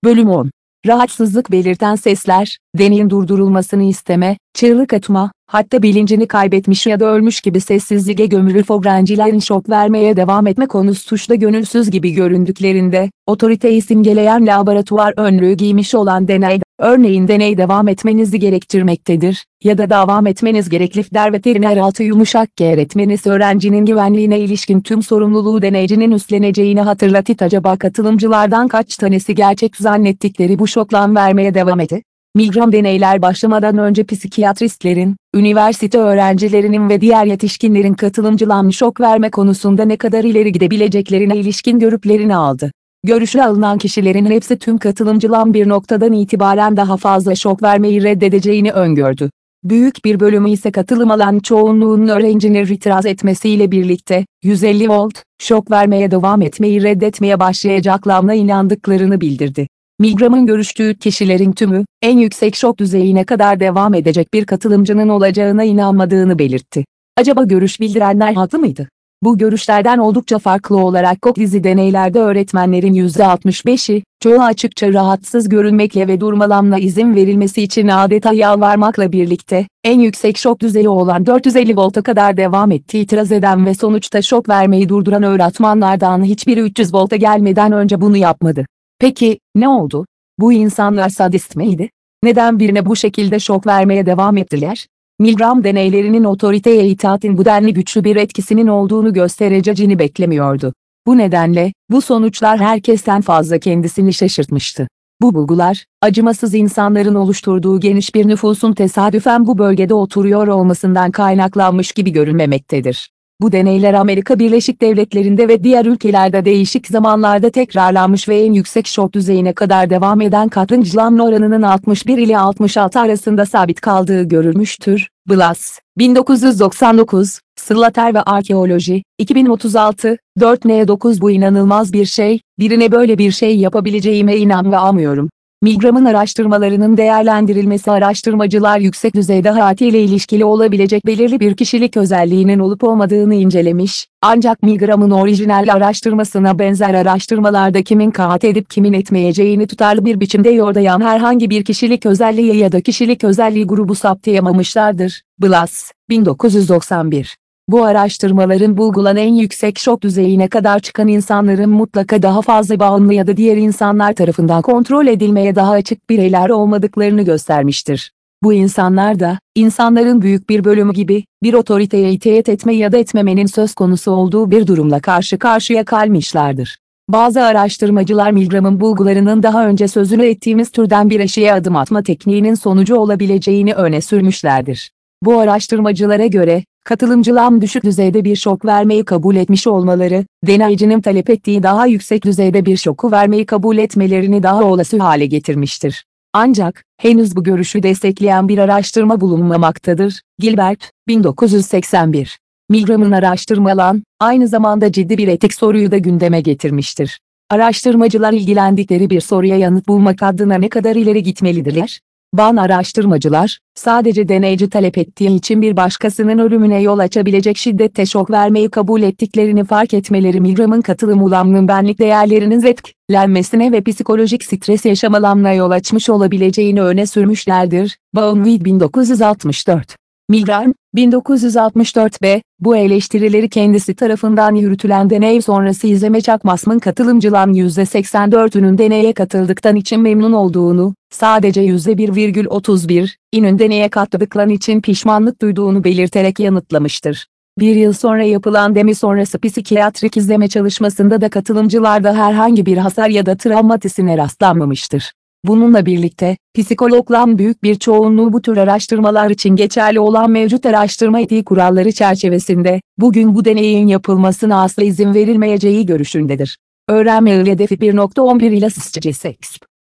Bölüm 10. Rahatsızlık belirten sesler, deneyin durdurulmasını isteme, çığlık atma, hatta bilincini kaybetmiş ya da ölmüş gibi sessizliğe gömülür öğrencilerin şok vermeye devam etme konusu suçta gönülsüz gibi göründüklerinde, otoriteyi simgeleyen laboratuvar önlüğü giymiş olan deney, örneğin deney devam etmenizi gerektirmektedir ya da devam etmeniz gereklidir veteriner altı yumuşak G öğretmeniz öğrencinin güvenliğine ilişkin tüm sorumluluğu deneycinin üstleneceğini hatırlatıp acaba katılımcılardan kaç tanesi gerçek zannettikleri bu şoklan vermeye devam etti? Milgram deneyler başlamadan önce psikiyatristlerin, üniversite öğrencilerinin ve diğer yetişkinlerin katılımcılan şok verme konusunda ne kadar ileri gidebileceklerine ilişkin görüplerini aldı. Görüşe alınan kişilerin hepsi tüm katılımcılan bir noktadan itibaren daha fazla şok vermeyi reddedeceğini öngördü. Büyük bir bölümü ise katılım alan çoğunluğun öğrencinin itiraz etmesiyle birlikte, 150 volt, şok vermeye devam etmeyi reddetmeye başlayacaklarına inandıklarını bildirdi. Milgram'ın görüştüğü kişilerin tümü, en yüksek şok düzeyine kadar devam edecek bir katılımcının olacağına inanmadığını belirtti. Acaba görüş bildirenler haklı mıydı? Bu görüşlerden oldukça farklı olarak dizi deneylerde öğretmenlerin %65'i, çoğu açıkça rahatsız görünmekle ve durmalamla izin verilmesi için adeta yalvarmakla birlikte, en yüksek şok düzeyi olan 450 volta kadar devam ettiği itiraz eden ve sonuçta şok vermeyi durduran öğretmenlerden hiçbiri 300 volta gelmeden önce bunu yapmadı. Peki, ne oldu? Bu insanlar sadist miydi? Neden birine bu şekilde şok vermeye devam ettiler? Milgram deneylerinin otoriteye itaatin bu denli güçlü bir etkisinin olduğunu göstereceğini beklemiyordu. Bu nedenle, bu sonuçlar herkesten fazla kendisini şaşırtmıştı. Bu bulgular, acımasız insanların oluşturduğu geniş bir nüfusun tesadüfen bu bölgede oturuyor olmasından kaynaklanmış gibi görünmemektedir. Bu deneyler Amerika Birleşik Devletleri'nde ve diğer ülkelerde değişik zamanlarda tekrarlanmış ve en yüksek şok düzeyine kadar devam eden katılımcıların oranının 61 ile 66 arasında sabit kaldığı görülmüştür. Blas, 1999, Slater ve Arkeoloji, 2036, 4N9 Bu inanılmaz bir şey, birine böyle bir şey yapabileceğime inanamıyorum. Milgram'ın araştırmalarının değerlendirilmesi araştırmacılar yüksek düzeyde hayatiyle ilişkili olabilecek belirli bir kişilik özelliğinin olup olmadığını incelemiş, ancak Milgram'ın orijinal araştırmasına benzer araştırmalarda kimin kahat edip kimin etmeyeceğini tutarlı bir biçimde yordayan herhangi bir kişilik özelliği ya da kişilik özelliği grubu saptayamamışlardır. Blas, 1991. Bu araştırmaların bulgulan en yüksek şok düzeyine kadar çıkan insanların mutlaka daha fazla bağımlı ya da diğer insanlar tarafından kontrol edilmeye daha açık bireyler olmadıklarını göstermiştir. Bu insanlar da, insanların büyük bir bölümü gibi, bir otoriteye itaat etme ya da etmemenin söz konusu olduğu bir durumla karşı karşıya kalmışlardır. Bazı araştırmacılar Milgram'ın bulgularının daha önce sözünü ettiğimiz türden bir eşiğe adım atma tekniğinin sonucu olabileceğini öne sürmüşlerdir. Bu araştırmacılara göre, katılımcıların düşük düzeyde bir şok vermeyi kabul etmiş olmaları, deneycinin talep ettiği daha yüksek düzeyde bir şoku vermeyi kabul etmelerini daha olası hale getirmiştir. Ancak, henüz bu görüşü destekleyen bir araştırma bulunmamaktadır. Gilbert, 1981. Milgram'ın araştırmalan, aynı zamanda ciddi bir etik soruyu da gündeme getirmiştir. Araştırmacılar ilgilendikleri bir soruya yanıt bulmak adına ne kadar ileri gitmelidirler? Bazı araştırmacılar, sadece deneyci talep ettiği için bir başkasının ölümüne yol açabilecek şiddette şok vermeyi kabul ettiklerini fark etmeleri Milgram'ın katılım ulamının benlik değerlerinin etkilenmesine ve psikolojik stres yaşamalarına yol açmış olabileceğini öne sürmüşlerdir. Baumwit 1964. Milgram, 1964b, bu eleştirileri kendisi tarafından yürütülen deney sonrası izleme Çakmas'ın katılımcıların %84'ünün deneye katıldıktan için memnun olduğunu, sadece %1,31'inin deneye katıldıkları için pişmanlık duyduğunu belirterek yanıtlamıştır. Bir yıl sonra yapılan deney sonrası psikiyatrik izleme çalışmasında da katılımcılarda herhangi bir hasar ya da travmatisine rastlanmamıştır. Bununla birlikte, psikologların büyük bir çoğunluğu bu tür araştırmalar için geçerli olan mevcut araştırma etiği kuralları çerçevesinde, bugün bu deneyin yapılmasına asla izin verilmeyeceği görüşündedir. Öğrenme hedefi 1.11 ile